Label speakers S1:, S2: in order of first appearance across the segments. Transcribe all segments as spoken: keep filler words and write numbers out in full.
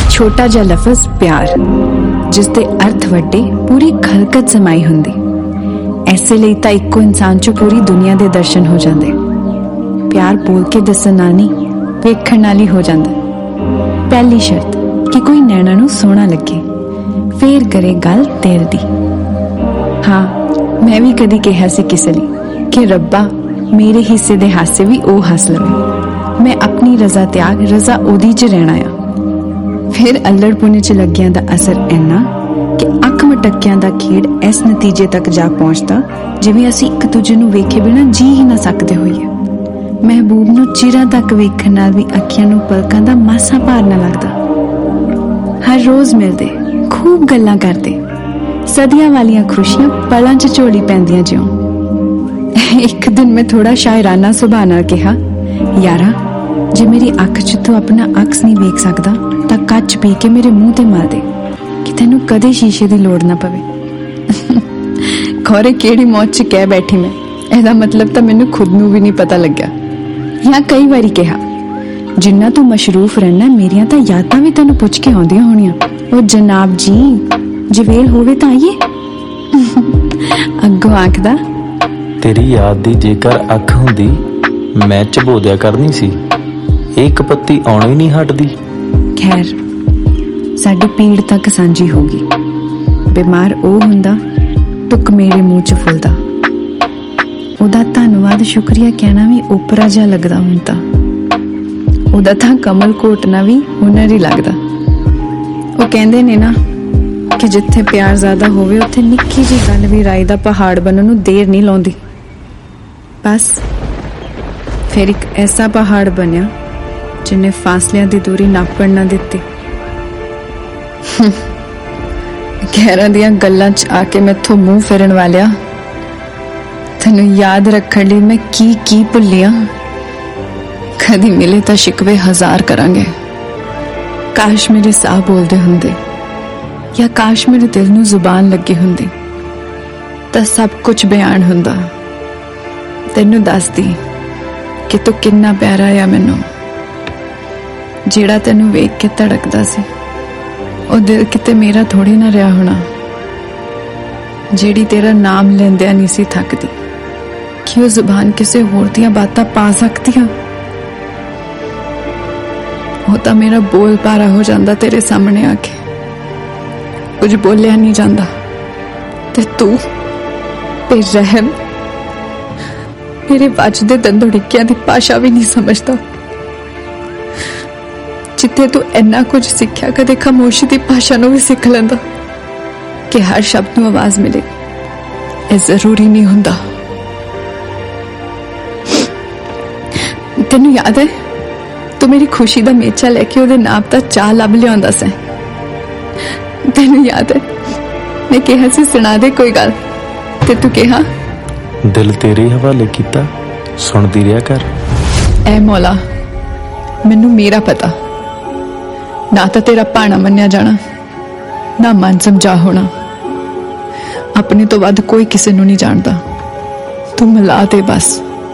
S1: छोटा जिहा लफज प्यार, जिसके अर्थ वड्डे पूरी खलकत समाई हुंदी। ऐसे ਲਈ ਤਾਂ ਇੱਕੋ इंसान चो पूरी दुनिया के दर्शन हो जाते। प्यार बोल के दसन नाल नहीं, वेखण नाल ही हो जाता। पहली शर्त कि कोई नैना नूं सोहना लगे, फिर करे गल दिल दी। हाँ, मैं भी कदी कहा सी किसे लई कि रब्बा मेरे हिस्से दे हासे भी ओ हस लवे। मैं अपनी रजा त्याग रजा ओदी च रहना आ। फिर अल्लड़ पुने च लग्गियां दा असर इन्ना कि अख मटकियां दा खेड़ इस नतीजे तक जा पहुंचता जिवें असीं एक दूजे नूं वेखे बिना जी ही ना सकदे होईए। महबूब नूं चिरां तक वेखण नाल भी अखियां नूं पलकां दा मासा भार ना लगदा। हर रोज मिलदे, खूब गल्लां करदे, सदियां वालियां खुशियां पलां च झोली पैंदियां जिउं। एक दिन मैं थोड़ा शायराना सुभाਅ नाल कहा, यारा जे मेरी अख च तू अपना अक्स नहीं वेख सकदा तां कच पी के मेरे मूंह ते मार दे कि तैनूं कदे शीशे दी लोड़ ना पवे। खौरे केड़ी मौत च कह बैठी मैं, ਇਹਦਾ मतलब ਤਾਂ ਮੈਨੂੰ खुद ਨੂੰ भी नहीं पता लग्या। या कई बारी कहा, जिन्ना तू मशरूफ रहना मेरियां तां यादां भी तैनूं पुछ के आउंदियां होणियां। ओ जनाब जी, जवेल होवे तां आइए। अग्गों आखदा,
S2: तेरी याद दी जेकर अख हुंदी मैं झबोदिया करनी सी, एक पत्ती आउणी नहीं हटदी।
S1: खैर, साडी पीड़ तक सांझी होगी। बीमार ओ हुंदा, टुक मेरे मुंह च फुलदा। ਉਹਦਾ ਧੰਨਵਾਦ ਸ਼ੁਕਰੀਆ ਕਹਿਣਾ ਵੀ ਓਪਰਾ ਜਿਹਾ ਲੱਗਦਾ ਹੁਣ ਤਾਂ। ਉਹਦਾ ਤਾਂ ਕਮਲ ਘੋਟਣਾ ਵੀ ਹੁਨਰ ਹੀ ਲੱਗਦਾ। ਉਹ ਕਹਿੰਦੇ ਨੇ ਨਾ ਕਿ ਜਿੱਥੇ ਪਿਆਰ ਜ਼ਿਆਦਾ ਹੋਵੇ ਉੱਥੇ ਨਿੱਕੀ ਜਿਹੀ ਗੱਲ ਵੀ ਰਾਈ ਦਾ ਪਹਾੜ ਬਣਨ ਨੂੰ ਦੇਰ ਨਹੀਂ ਲਾਉਂਦੀ। ਬਸ ਫਿਰ ਇੱਕ ਐਸਾ ਪਹਾੜ ਬਣਿਆ ਜਿਹਨੇ ਫਾਸਲਿਆਂ ਦੀ ਦੂਰੀ ਨਾਪਣ ਨਾ ਦਿੱਤੀ। ਗਹਿਰਾਂ ਦੀਆਂ ਗੱਲਾਂ 'ਚ ਆ ਕੇ ਮੈਥੋਂ ਮੂੰਹ ਫੇਰਨ ਵਾਲਿਆ, ਤੈਨੂੰ याद रखने ਲਈ मैं की की ਭੁੱਲਿਆ। कदी मिले तो शिकवे हजार करांगे। काश मेरे साह बोलते हुंदे या काश मेरे दिल नूं जुबान लगी हुंदी तां सब कुछ बयान हुंदा। तैनूं दसदी कि तू किन्ना प्यारा आ मैनूं। जिहड़ा तैनूं वेख के धड़कदा सी ओ दिल किते मेरा थोड़ी ना रहा होना। जिहड़ी तेरा नाम लैंदियां नहीं सी थकदी कि वो जुबान किसी होर दियां बातां पा सकती है। वो तो मेरा बोल पारा हो जाता तेरे सामने आके, कुछ बोलिया नहीं जाता। ते तू बेरहम मेरे वजदे दंदोड़िकिया दी भाषा भी नहीं समझता। जिथे तू इन्ना कुछ सीखिया कदे खामोशी दी भाषा नूं भी सीख लैंदा कि हर शब्द नूं आवाज मिले। ये जरूरी नहीं हुंदा। तेनू याद है तू मेरी खुशी दा मेचा लेके ओदे नाप दा चाह लभ लियाउंदा सी। तेनू याद है मैं कहा सी सुना दे कोई गल, ते तू कहा
S2: दिल तेरे हवाले कीता, सुनदी रहा कर।
S1: ऐ मौला, मैनू मेरा पता ना तो तेरा भाना मन्निया जाना ना मन समझा होना। अपने तो वध कोई किसी नूं नहीं जानता। तू मिला दे बस।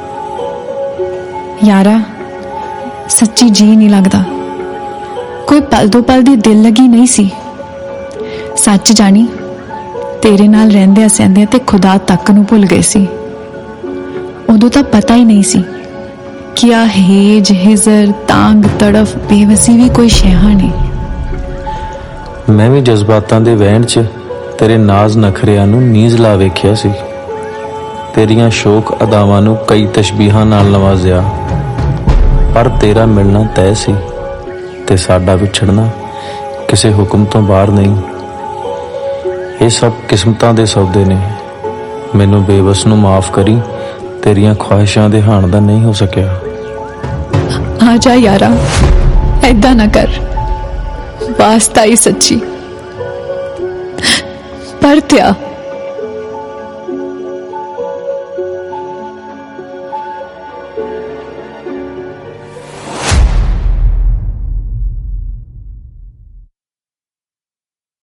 S1: यारा सच्ची जी नहीं लगता। कोई पल दो पल दी दिल लगी नहीं सी। सच जानी तेरे नाल रहंदे सहंदे ते खुदा तक नूं भुल गए सी। उदों तां पता ही नहीं सी कि आ हेज हिजर तांग तड़फ बेवसी भी कोई शैहां ने।
S2: मैं भी जज्बातां दे वहण च तेरे नाज नखरियां नूं नीज ला वेखिया सी। तेरियां शोक अदावां नूं कई तशबीहां नाल नवाजिया, पर तेरा मिलना तय सी ते साडा विछड़ना किसी हुक्म तो बाहर नहीं। ये सब किस्मतां दे सौदे ने। मैनू बेबस नूं माफ करी, तेरियां ख्वाहिशां दे हाण दा नहीं हो सकिया।
S1: आ जा यारा, ऐदा ना कर। वास्ता ही सच्ची पर त्या